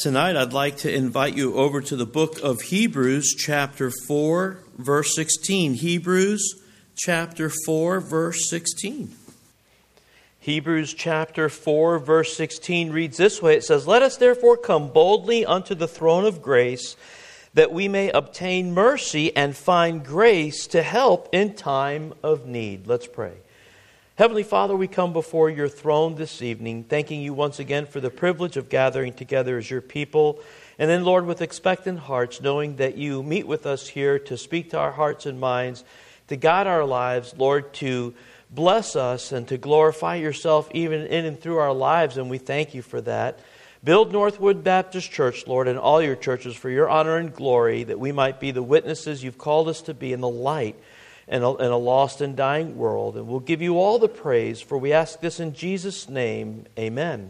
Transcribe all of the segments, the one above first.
Tonight, I'd like to invite you over to the book of Hebrews, chapter 4, verse 16. Hebrews, chapter 4, verse 16. Hebrews chapter 4, verse 16 reads this way. It says, "Let us therefore come boldly unto the throne of grace, that we may obtain mercy and find grace to help in time of need." Let's pray. Heavenly Father, we come before your throne this evening, thanking you once again for the privilege of gathering together as your people. And then, Lord, with expectant hearts, knowing that you meet with us here to speak to our hearts and minds, to guide our lives, Lord, to bless us and to glorify yourself even in and through our lives, and we thank you for that. Build Northwood Baptist Church, Lord, and all your churches for your honor and glory, that we might be the witnesses you've called us to be in the light in a lost and dying world. And we'll give you all the praise, for we ask this in Jesus' name. Amen.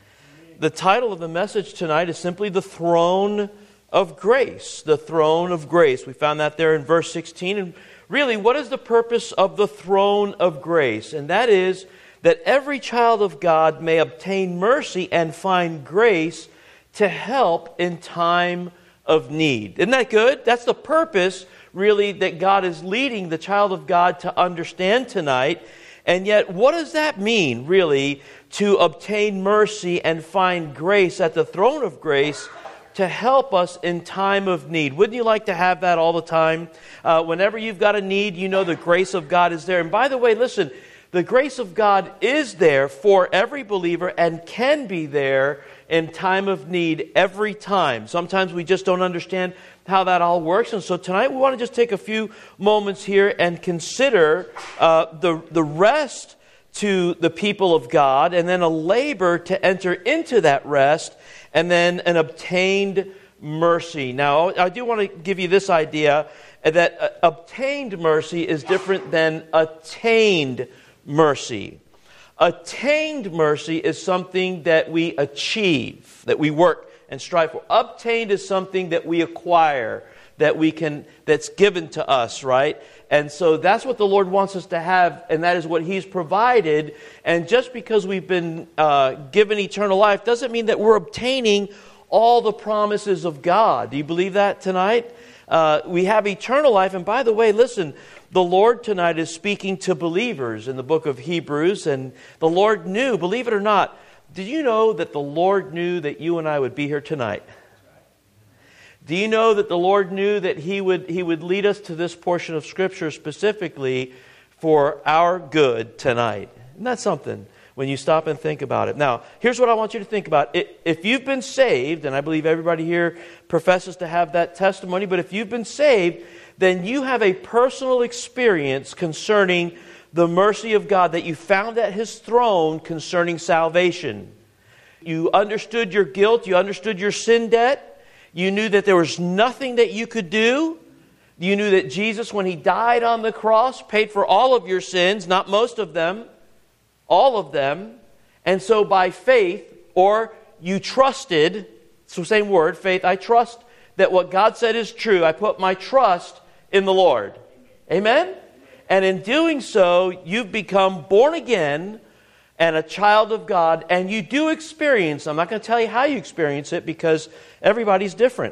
The title of the message tonight is simply The Throne of Grace. The Throne of Grace. We found that there in verse 16. And really, what is the purpose of the throne of grace? And that is that every child of God may obtain mercy and find grace to help in time of need. Isn't that good? That's the purpose, really, that God is leading the child of God to understand tonight. And yet, what does that mean, really, to obtain mercy and find grace at the throne of grace to help us in time of need? Wouldn't you like to have that all the time? Whenever you've got a need, you know the grace of God is there. And by the way, listen, the grace of God is there for every believer and can be there in time of need every time. Sometimes we just don't understand how that all works. And so tonight we want to just take a few moments here and consider the rest to the people of God, and then a labor to enter into that rest, and then an obtained mercy. Now, I do want to give you this idea that obtained mercy is different than attained mercy. Attained mercy is something that we achieve, that we work and strive for. Obtained is something that we acquire, that's given to us, right? And so that's what the Lord wants us to have, and that is what He's provided. And just because we've been given eternal life doesn't mean that we're obtaining all the promises of God. Do you believe that tonight? We have eternal life. And by the way, listen, the Lord tonight is speaking to believers in the book of Hebrews. And the Lord knew, believe it or not, did you know that the Lord knew that you and I would be here tonight? Do you know that the Lord knew that He would lead us to this portion of Scripture specifically for our good tonight? Isn't that something when you stop and think about it? Now, here's what I want you to think about. If you've been saved, and I believe everybody here professes to have that testimony, but if you've been saved, then you have a personal experience concerning the mercy of God that you found at His throne concerning salvation. You understood your guilt. You understood your sin debt. You knew that there was nothing that you could do. You knew that Jesus, when He died on the cross, paid for all of your sins, not most of them, all of them. And so by faith, or you trusted, it's the same word, faith, I trust that what God said is true. I put my trust in the Lord. Amen? And in doing so, you've become born again and a child of God, and you do experience, I'm not going to tell you how you experience it because everybody's different,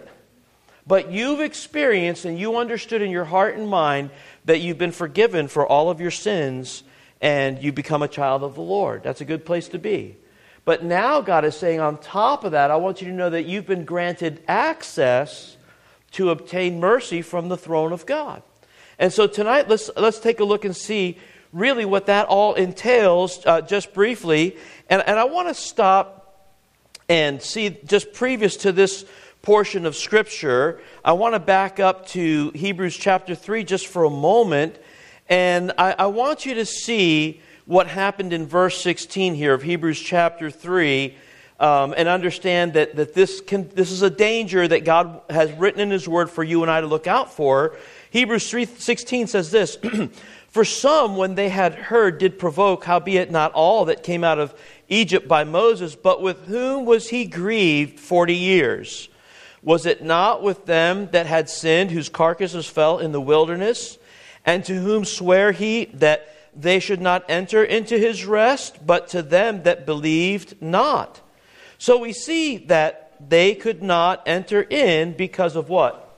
but you've experienced and you understood in your heart and mind that you've been forgiven for all of your sins and you become a child of the Lord. That's a good place to be. But now God is saying on top of that, I want you to know that you've been granted access to obtain mercy from the throne of God. And so tonight, let's take a look and see really what that all entails just briefly. And I want to stop and see just previous to this portion of Scripture, I want to back up to Hebrews chapter 3 just for a moment. And I want you to see what happened in verse 16 here of Hebrews chapter 3 and understand that this is a danger that God has written in His Word for you and I to look out for. Hebrews 3:16 says this, "For some, when they had heard, did provoke, howbeit not all that came out of Egypt by Moses, but with whom was he grieved 40 years? Was it not with them that had sinned, whose carcasses fell in the wilderness? And to whom sware he that they should not enter into his rest, but to them that believed not?" So we see that they could not enter in because of what?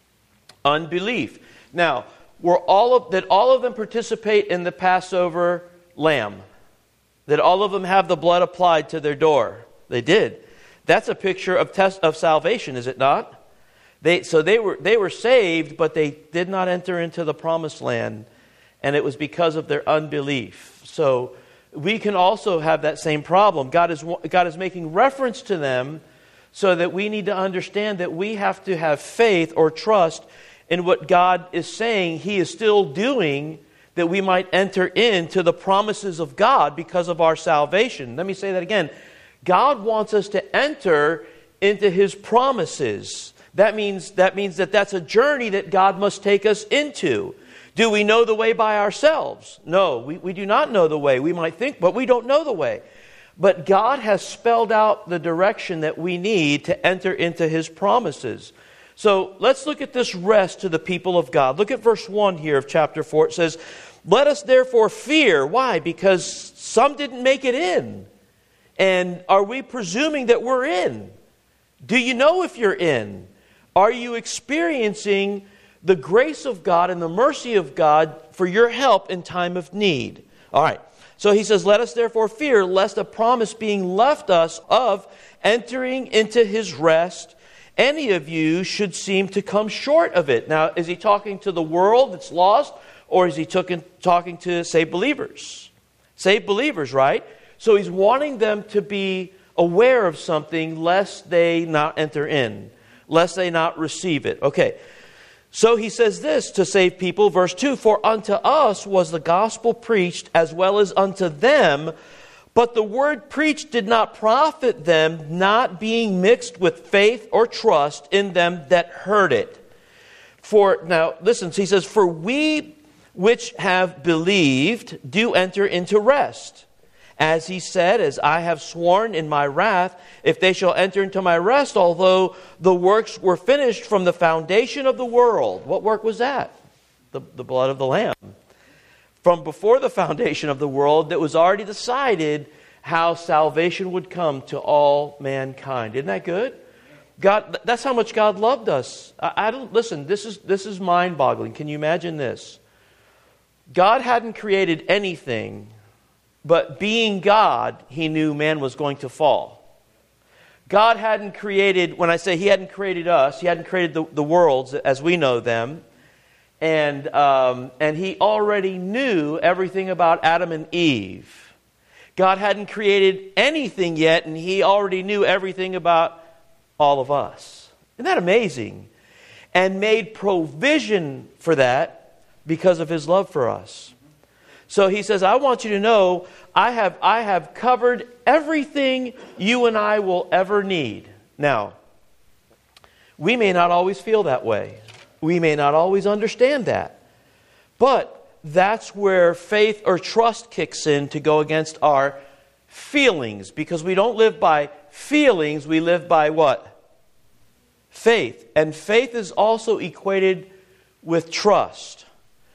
Unbelief. Now, did all of them participate in the Passover lamb? Did all of them have the blood applied to their door? They did. That's a picture of salvation, is it not? They were saved, but they did not enter into the promised land, and it was because of their unbelief. So we can also have that same problem. God is making reference to them so that we need to understand that we have to have faith or trust in what God is saying He is still doing, that we might enter into the promises of God because of our salvation. Let me say that again. God wants us to enter into His promises. That means that's a journey that God must take us into. Do we know the way by ourselves? No, we do not know the way. We might think, but we don't know the way. But God has spelled out the direction that we need to enter into His promises. So let's look at this rest to the people of God. Look at verse 1 here of chapter 4. It says, "Let us therefore fear." Why? Because some didn't make it in. And are we presuming that we're in? Do you know if you're in? Are you experiencing the grace of God and the mercy of God for your help in time of need? All right. So he says, "Let us therefore fear, lest a promise being left us of entering into His rest, any of you should seem to come short of it." Now, is he talking to the world that's lost, or is he talking to saved believers? Saved believers, right? So he's wanting them to be aware of something lest they not enter in, lest they not receive it. Okay, so he says this to save people, verse 2, "For unto us was the gospel preached as well as unto them, but the word preached did not profit them, not being mixed with faith or trust in them that heard it." Now listen, he says, "For we which have believed do enter into rest. As he said, as I have sworn in my wrath, if they shall enter into my rest, although the works were finished from the foundation of the world." What work was that? The blood of the Lamb. From before the foundation of the world, that was already decided how salvation would come to all mankind. Isn't that good? God, that's how much God loved us. Listen, this is mind-boggling. Can you imagine this? God hadn't created anything, but being God, He knew man was going to fall. God hadn't created, when I say He hadn't created us, He hadn't created the worlds as we know them, and He already knew everything about Adam and Eve. God hadn't created anything yet, and He already knew everything about all of us. Isn't that amazing? And made provision for that because of His love for us. So He says, I want you to know, I have covered everything you and I will ever need. Now, we may not always feel that way. We may not always understand that. But that's where faith or trust kicks in to go against our feelings. Because we don't live by feelings, we live by what? Faith. And faith is also equated with trust.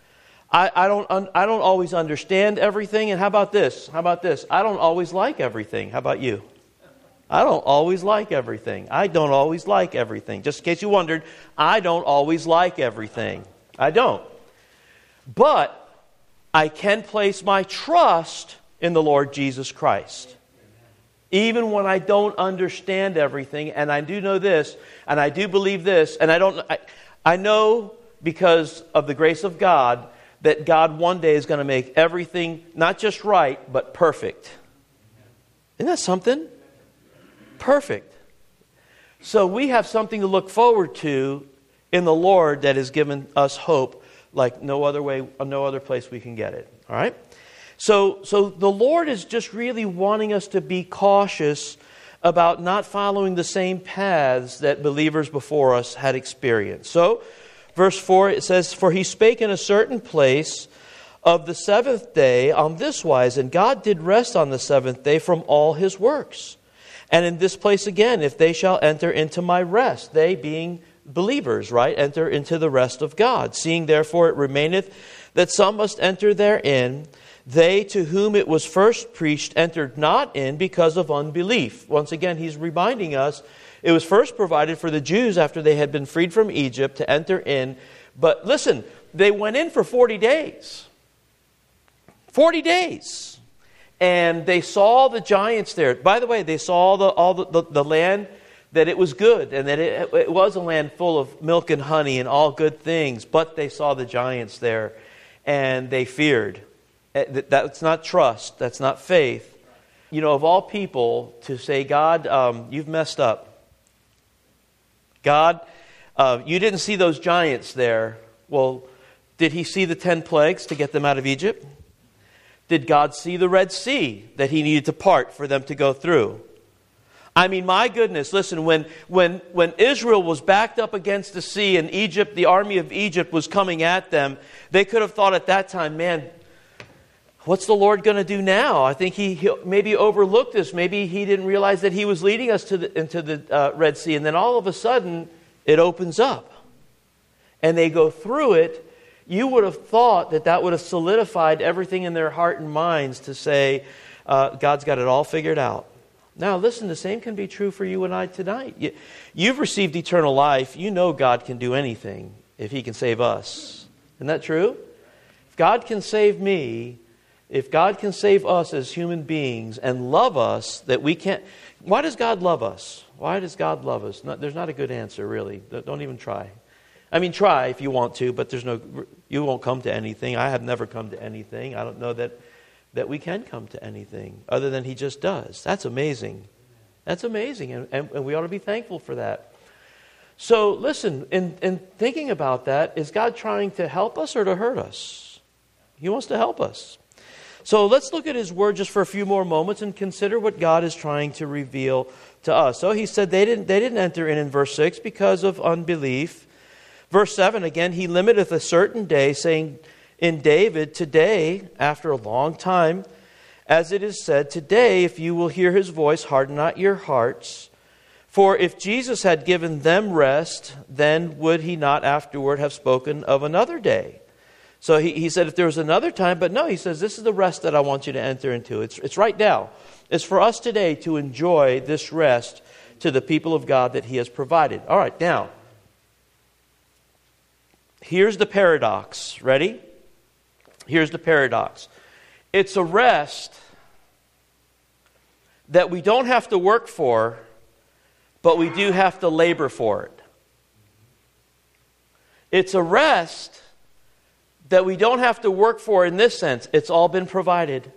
I don't always understand everything. And how about this? I don't always like everything. How about you? I don't always like everything. I don't always like everything. Just in case you wondered, I don't always like everything. I don't. But I can place my trust in the Lord Jesus Christ. Even when I don't understand everything, and I do know this, and I do believe this, and I know because of the grace of God that God one day is going to make everything not just right, but perfect. Isn't that something? Perfect. So we have something to look forward to in the Lord that has given us hope like no other place we can get it. All right? So the Lord is just really wanting us to be cautious about not following the same paths that believers before us had experienced. So, verse 4, it says, "For he spake in a certain place of the seventh day on this wise, and God did rest on the seventh day from all His works. And in this place again, if they shall enter into my rest," they being believers, right? Enter into the rest of God. "Seeing therefore it remaineth that some must enter therein, they to whom it was first preached entered not in because of unbelief." Once again, he's reminding us, It was first provided for the Jews after they had been freed from Egypt to enter in. But listen, they went in for 40 days. 40 days. And they saw the giants there. By the way, they saw the land, that it was good, and that it was a land full of milk and honey and all good things. But they saw the giants there, and they feared. That's not trust. That's not faith. You know, of all people, to say, God, you've messed up. God, you didn't see those giants there. Well, did he see the 10 plagues to get them out of Egypt? Did God see the Red Sea that he needed to part for them to go through? I mean, my goodness, listen, when Israel was backed up against the sea and Egypt, the army of Egypt was coming at them, they could have thought at that time, man, what's the Lord going to do now? I think he maybe overlooked this. Maybe he didn't realize that he was leading us into the Red Sea. And then all of a sudden, it opens up. And they go through it. You would have thought that would have solidified everything in their heart and minds to say, God's got it all figured out. Now, listen, the same can be true for you and I tonight. You've received eternal life. You know God can do anything if he can save us. Isn't that true? If God can save me, if God can save us as human beings and love us, that we can't... Why does God love us? Why does God love us? There's not a good answer, really. Don't even try. I mean, try if you want to, but you won't come to anything. I have never come to anything. I don't know that we can come to anything other than he just does. That's amazing. That's amazing, and we ought to be thankful for that. So listen, in thinking about that, is God trying to help us or to hurt us? He wants to help us. So let's look at his word just for a few more moments and consider what God is trying to reveal to us. So he said they didn't enter in verse 6 because of unbelief. Verse 7, again, he limiteth a certain day, saying in David, today, after a long time, as it is said, today, if you will hear his voice, harden not your hearts. For if Jesus had given them rest, then would he not afterward have spoken of another day? So he said if there was another time, but no, he says this is the rest that I want you to enter into. It's right now. It's for us today to enjoy this rest to the people of God that he has provided. All right, now, here's the paradox. Ready? Here's the paradox. It's a rest that we don't have to work for, but we do have to labor for it. It's a rest that we don't have to work for in this sense. It's all been provided.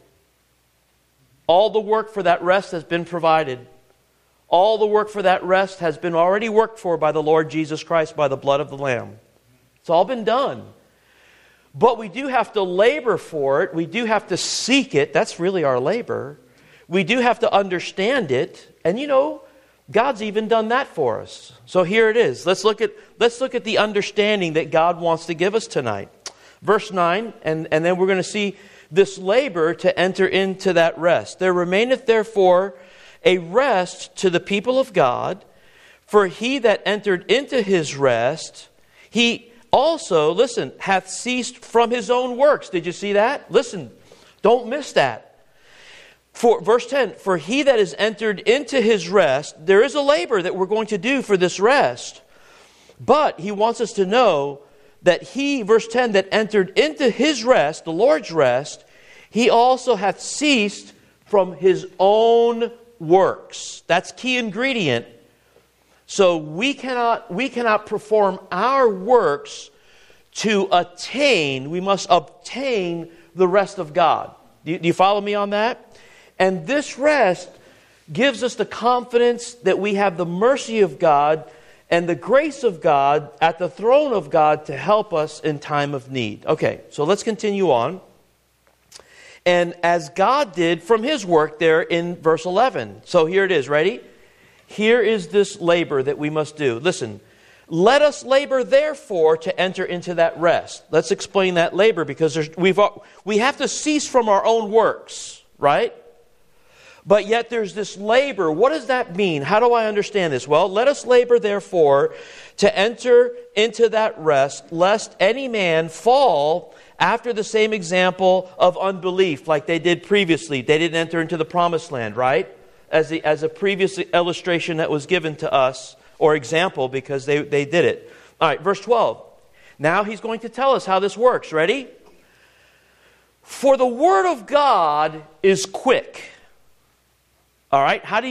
All the work for that rest has been provided. All the work for that rest has been already worked for by the Lord Jesus Christ, by the blood of the Lamb. It's all been done. But we do have to labor for it. We do have to seek it. That's really our labor. We do have to understand it. And you know, God's even done that for us. So here it is. Let's look at the understanding that God wants to give us tonight. Verse 9, and then we're going to see this labor to enter into that rest. There remaineth therefore a rest to the people of God, for he that entered into his rest, he also, listen, hath ceased from his own works. Did you see that? Listen, don't miss that. For verse 10, for he that is entered into his rest, there is a labor that we're going to do for this rest. But he wants us to know that he, verse 10, that entered into his rest, the Lord's rest, he also hath ceased from his own works. That's key ingredient. So we cannot perform our works to attain. We must obtain the rest of God. Do you follow me on that? And this rest gives us the confidence that we have the mercy of God and the grace of God at the throne of God to help us in time of need. Okay, so let's continue on. And as God did from his work there in verse 11. So here it is, ready? Here is this labor that we must do. Listen, let us labor therefore to enter into that rest. Let's explain that labor because we have to cease from our own works, right? But yet there's this labor. What does that mean? How do I understand this? Well, let us labor therefore to enter into that rest, lest any man fall after the same example of unbelief like they did previously. They didn't enter into the promised land, right? as a previous illustration that was given to us, or example, because they did it. All right, verse 12. Now he's going to tell us how this works. Ready? For the word of God is quick. All right, how do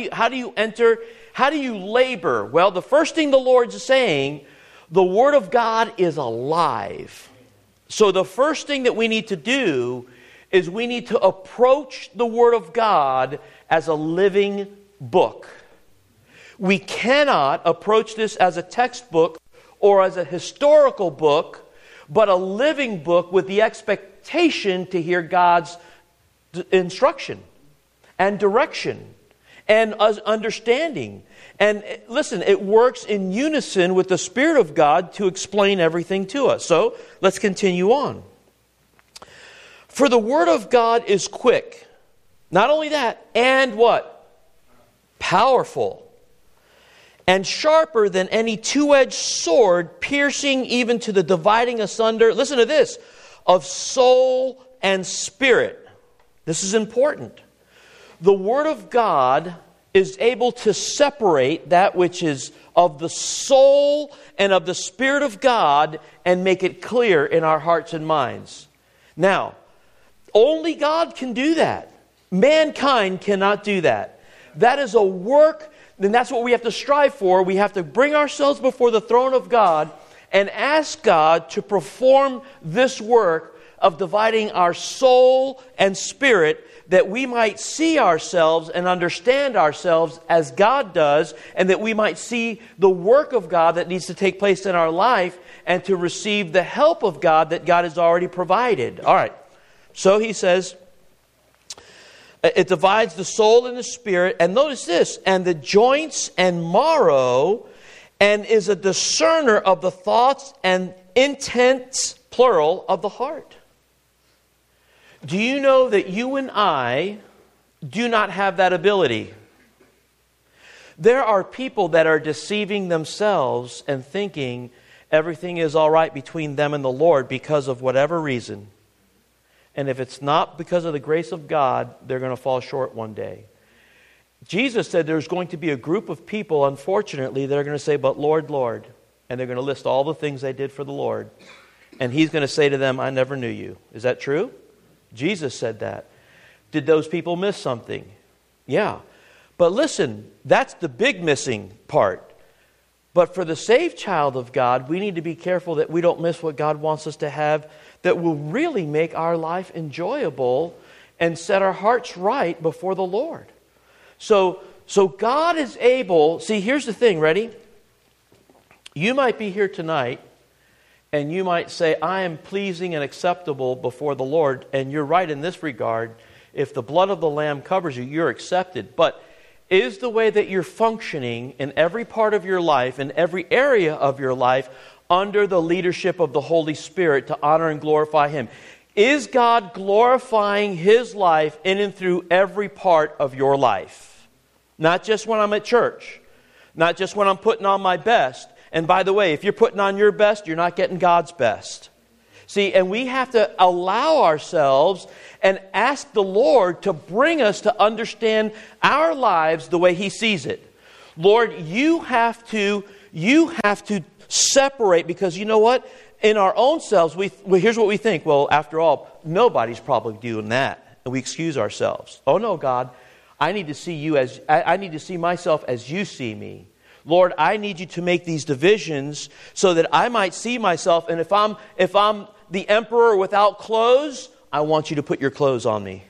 you labor? Well, the first thing the Lord's saying, the word of God is alive. So the first thing that we need to do is we need to approach the word of God as a living book. We cannot approach this as a textbook or as a historical book, but a living book with the expectation to hear God's instruction and direction and understanding. And listen, it works in unison with the Spirit of God to explain everything to us. So let's continue on. For the Word of God is quick. Not only that, and what? Powerful. And sharper than any two-edged sword, piercing even to the dividing asunder, listen to this, of soul and spirit. This is important. The Word of God is able to separate that which is of the soul and of the Spirit of God and make it clear in our hearts and minds. Now, only God can do that. Mankind cannot do that. That is a work, and that's what we have to strive for. We have to bring ourselves before the throne of God and ask God to perform this work of dividing our soul and spirit, that we might see ourselves and understand ourselves as God does, and that we might see the work of God that needs to take place in our life, and to receive the help of God that God has already provided. All right. So he says, it divides the soul and the spirit, and notice this, and the joints and marrow, and is a discerner of the thoughts and intents, plural, of the heart. Do you know that you and I do not have that ability? There are people that are deceiving themselves and thinking everything is all right between them and the Lord because of whatever reason. And if it's not because of the grace of God, they're going to fall short one day. Jesus said there's going to be a group of people, unfortunately, that are going to say, but Lord, Lord. And they're going to list all the things they did for the Lord. And He's going to say to them, I never knew you. Is that true? Jesus said that. Did those people miss something? Yeah. But listen, that's the big missing part. But for the saved child of God, we need to be careful that we don't miss what God wants us to have, that will really make our life enjoyable and set our hearts right before the Lord. So God is able, see, here's the thing, ready? You might be here tonight, and you might say, I am pleasing and acceptable before the Lord. And you're right in this regard. If the blood of the Lamb covers you, you're accepted. But is the way that you're functioning in every part of your life, in every area of your life, under the leadership of the Holy Spirit to honor and glorify Him? Is God glorifying His life in and through every part of your life? Not just when I'm at church. Not just when I'm putting on my best. And by the way, if you're putting on your best, you're not getting God's best. See, and we have to allow ourselves and ask the Lord to bring us to understand our lives the way He sees it. Lord, you have to separate, because you know what? In our own selves, here's what we think. Well, after all, nobody's probably doing that. And we excuse ourselves. Oh no, God, I need to see you as I need to see myself as you see me. Lord, I need you to make these divisions so that I might see myself. And if I'm the emperor without clothes, I want you to put your clothes on me.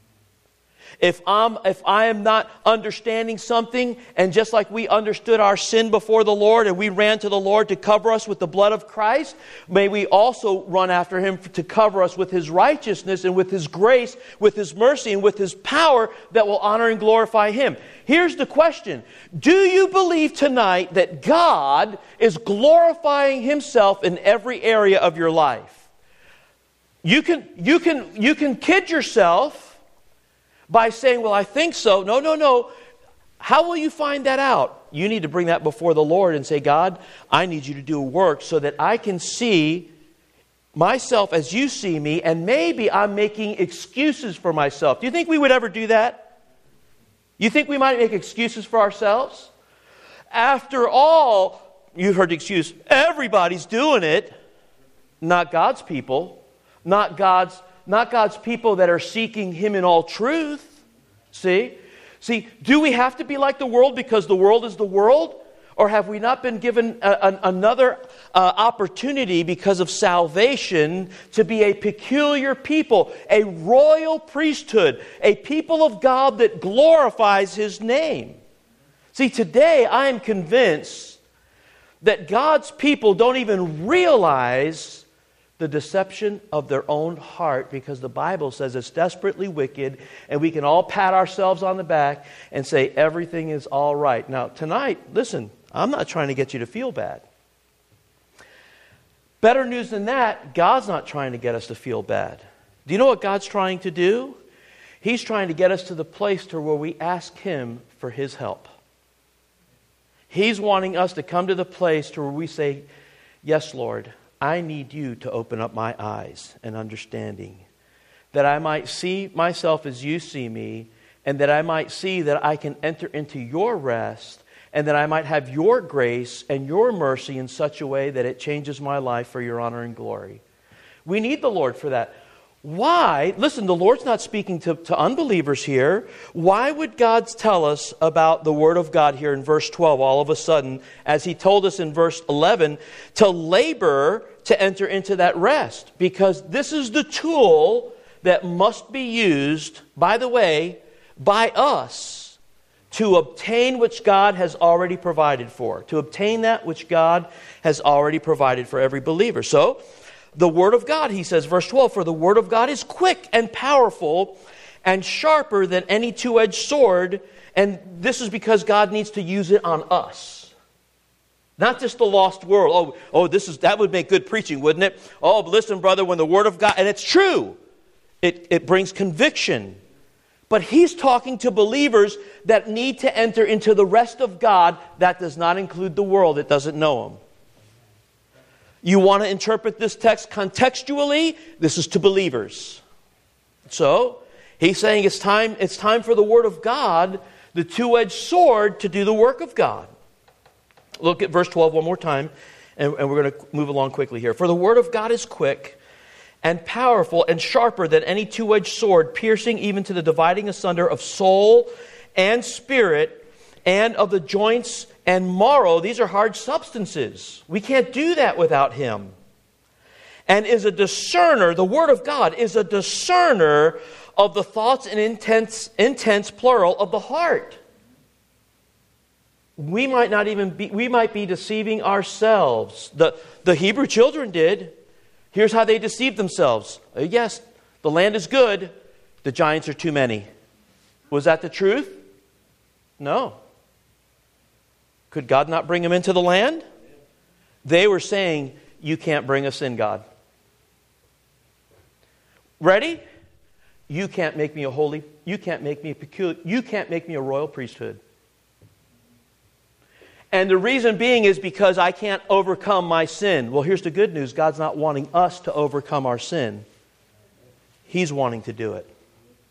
If I am not understanding something, and just like we understood our sin before the Lord and we ran to the Lord to cover us with the blood of Christ, may we also run after Him to cover us with His righteousness and with His grace, with His mercy and with His power that will honor and glorify Him. Here's the question. Do you believe tonight that God is glorifying Himself in every area of your life? You can kid yourself by saying, well, I think so. No. How will you find that out? You need to bring that before the Lord and say, God, I need you to do a work so that I can see myself as you see me, and maybe I'm making excuses for myself. Do you think we would ever do that? You think we might make excuses for ourselves? After all, you've heard the excuse, everybody's doing it. Not God's people. Not God's people that are seeking Him in all truth. See, do we have to be like the world because the world is the world? Or have we not been given another opportunity because of salvation to be a peculiar people, a royal priesthood, a people of God that glorifies His name? See, today I am convinced that God's people don't even realize the deception of their own heart, because the Bible says it's desperately wicked, and we can all pat ourselves on the back and say everything is all right. Now, tonight, listen, I'm not trying to get you to feel bad. Better news than that, God's not trying to get us to feel bad. Do you know what God's trying to do? He's trying to get us to the place to where we ask Him for His help. He's wanting us to come to the place to where we say, yes, Lord, I need You to open up my eyes and understanding, that I might see myself as You see me, and that I might see that I can enter into Your rest, and that I might have Your grace and Your mercy in such a way that it changes my life for Your honor and glory. We need the Lord for that. Why? Listen, the Lord's not speaking to unbelievers here. Why would God tell us about the Word of God here in verse 12 all of a sudden, as He told us in verse 11, to labor to enter into that rest? Because this is the tool that must be used, by the way, by us to obtain which God has already provided for. To obtain that which God has already provided for every believer. So, the Word of God, he says, verse 12, for the Word of God is quick and powerful and sharper than any two-edged sword. And this is because God needs to use it on us. Not just the lost world. That would make good preaching, wouldn't it? Oh, but listen, brother, when the Word of God, and it's true, it brings conviction. But he's talking to believers that need to enter into the rest of God. That does not include the world. It doesn't know Him. You want to interpret this text contextually? This is to believers. So, he's saying it's time for the Word of God, the two-edged sword, to do the work of God. Look at verse 12 one more time, and we're going to move along quickly here. For the Word of God is quick and powerful and sharper than any two-edged sword, piercing even to the dividing asunder of soul and spirit, and of the joints and marrow. These are hard substances. We can't do that without Him. And is a discerner, the Word of God is a discerner of the thoughts and intents plural of the heart. We might be deceiving ourselves. The Hebrew children did. Here's how they deceived themselves. Yes, the land is good. The giants are too many. Was that the truth? No. Could God not bring them into the land? They were saying, you can't bring us in, God. Ready? You can't make me a holy, you can't make me a peculiar, you can't make me a royal priesthood. And the reason being is because I can't overcome my sin. Well, here's the good news. God's not wanting us to overcome our sin. He's wanting to do it.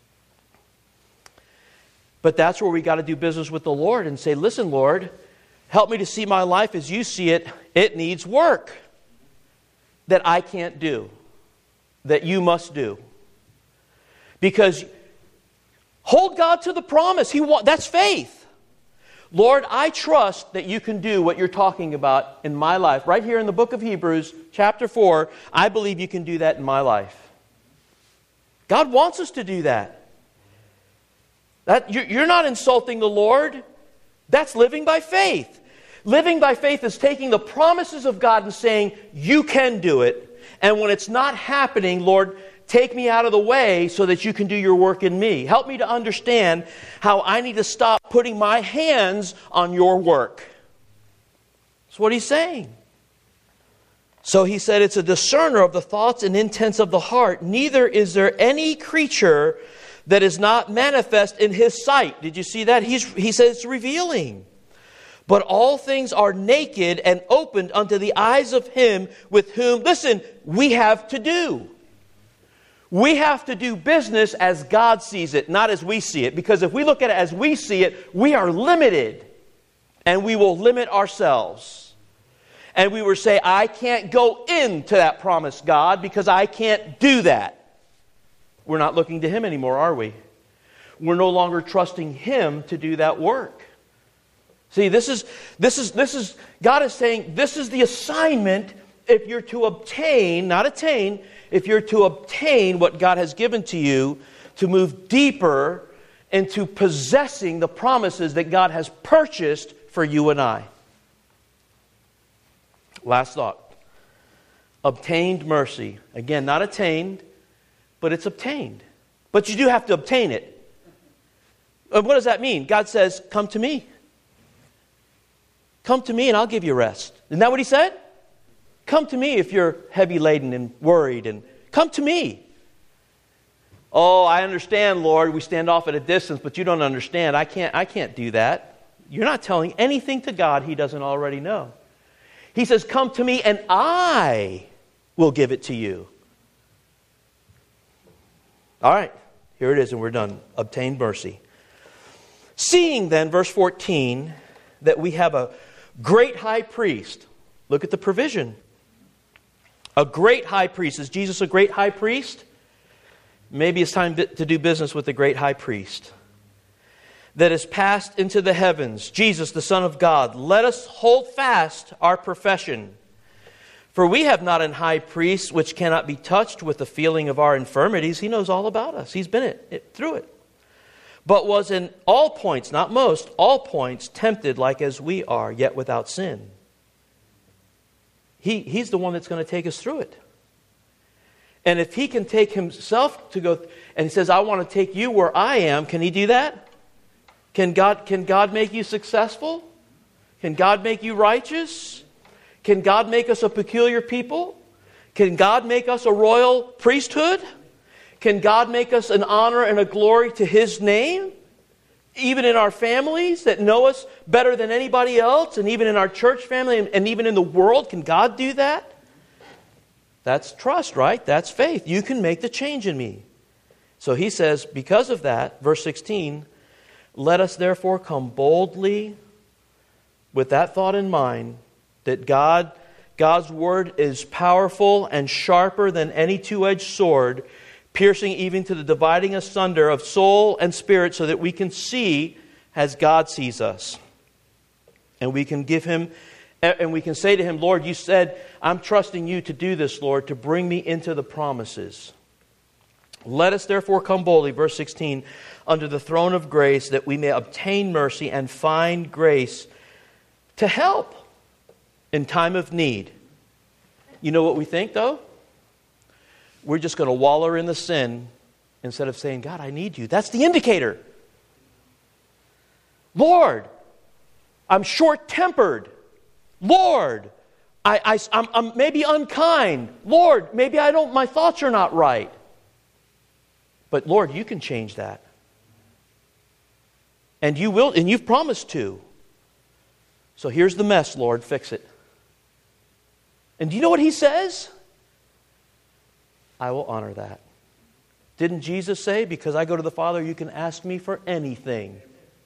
But that's where we got to do business with the Lord and say, listen, Lord, help me to see my life as You see it. It needs work that I can't do, that You must do. Because hold God to the promise. That's faith. Lord, I trust that You can do what You're talking about in my life. Right here in the book of Hebrews, chapter 4, I believe You can do that in my life. God wants us to do that. You're not insulting the Lord. That's living by faith. Living by faith is taking the promises of God and saying, You can do it. And when it's not happening, Lord, take me out of the way so that You can do Your work in me. Help me to understand how I need to stop putting my hands on Your work. That's what he's saying. So he said it's a discerner of the thoughts and intents of the heart. Neither is there any creature that is not manifest in His sight. Did you see that? He says it's revealing. But all things are naked and opened unto the eyes of Him with whom, listen, we have to do. We have to do business as God sees it, not as we see it. Because if we look at it as we see it, we are limited. And we will limit ourselves. And we will say, I can't go into that promise, God, because I can't do that. We're not looking to Him anymore, are we? We're no longer trusting Him to do that work. See, this is God is saying, this is the assignment if you're to obtain, not attain, if you're to obtain what God has given to you, to move deeper into possessing the promises that God has purchased for you and I. Last thought. Obtained mercy. Again, not attained, but it's obtained. But you do have to obtain it. What does that mean? God says, come to me. Come to me and I'll give you rest. Isn't that what He said? Come to me if you're heavy laden and worried, and come to me. Oh, I understand, Lord. We stand off at a distance, but you don't understand. I can't do that. You're not telling anything to God He doesn't already know. He says, come to me and I will give it to you. All right, here it is and we're done. Obtained mercy. Seeing then, verse 14, that we have a great high priest. Look at the provision. A great high priest. Is Jesus a great high priest? Maybe it's time to do business with the great high priest. That is passed into the heavens. Jesus, the Son of God. Let us hold fast our profession. For we have not an high priest which cannot be touched with the feeling of our infirmities. He knows all about us. He's been through it. But was in all points, not most, all points tempted like as we are, yet without sin. He's the one that's going to take us through it. And if He can take Himself to go, and He says, I want to take you where I am, can He do that? Can God make you successful? Can God make you righteous? Can God make us a peculiar people? Can God make us a royal priesthood? Can God make us an honor and a glory to His name? Even in our families that know us better than anybody else, and even in our church family, and even in the world, can God do that? That's trust, right? That's faith. You can make the change in me. So He says, because of that, verse 16, let us therefore come boldly with that thought in mind, that God's word is powerful and sharper than any two-edged sword, piercing even to the dividing asunder of soul and spirit, so that we can see as God sees us. And we can give Him, and we can say to Him, Lord, you said, I'm trusting you to do this, Lord, to bring me into the promises. Let us therefore come boldly, verse 16, under the throne of grace, that we may obtain mercy and find grace to help in time of need. You know what we think, though? We're just going to wallow in the sin instead of saying, God, I need you. That's the indicator. Lord, I'm short-tempered. Lord, I'm maybe unkind. Lord, maybe my thoughts are not right. But Lord, you can change that. And you will, and you've promised to. So here's the mess, Lord, fix it. And do you know what He says? I will honor that. Didn't Jesus say, because I go to the Father, you can ask me for anything?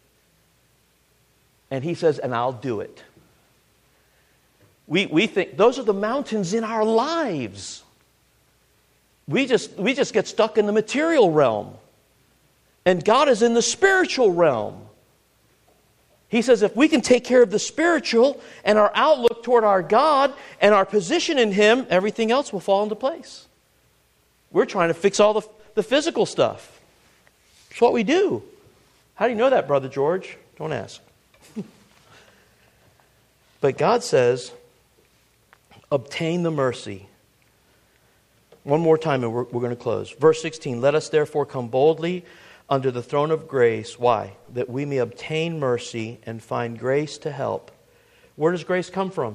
And He says, and I'll do it. We think those are the mountains in our lives. We just get stuck in the material realm. And God is in the spiritual realm. He says if we can take care of the spiritual and our outlook toward our God and our position in Him, everything else will fall into place. We're trying to fix all the physical stuff. It's what we do. How do you know that, Brother George? Don't ask. But God says, obtain the mercy. One more time and we're going to close. Verse 16, let us therefore come boldly under the throne of grace. Why? That we may obtain mercy and find grace to help. Where does grace come from?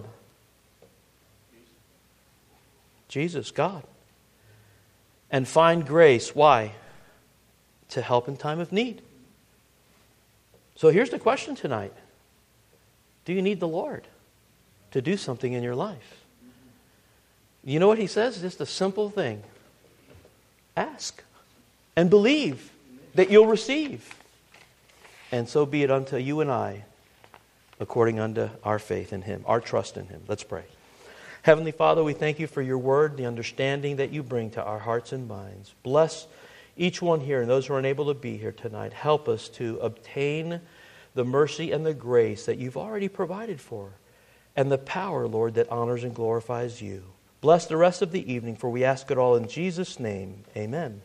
Jesus, God. And find grace. Why? To help in time of need. So here's the question tonight. Do you need the Lord to do something in your life? You know what He says? Just a simple thing. Ask and believe that you'll receive. And so be it unto you and I, according unto our faith in Him, our trust in Him. Let's pray. Heavenly Father, we thank you for your word, the understanding that you bring to our hearts and minds. Bless each one here and those who are unable to be here tonight. Help us to obtain the mercy and the grace that you've already provided for, and the power, Lord, that honors and glorifies you. Bless the rest of the evening, for we ask it all in Jesus' name. Amen.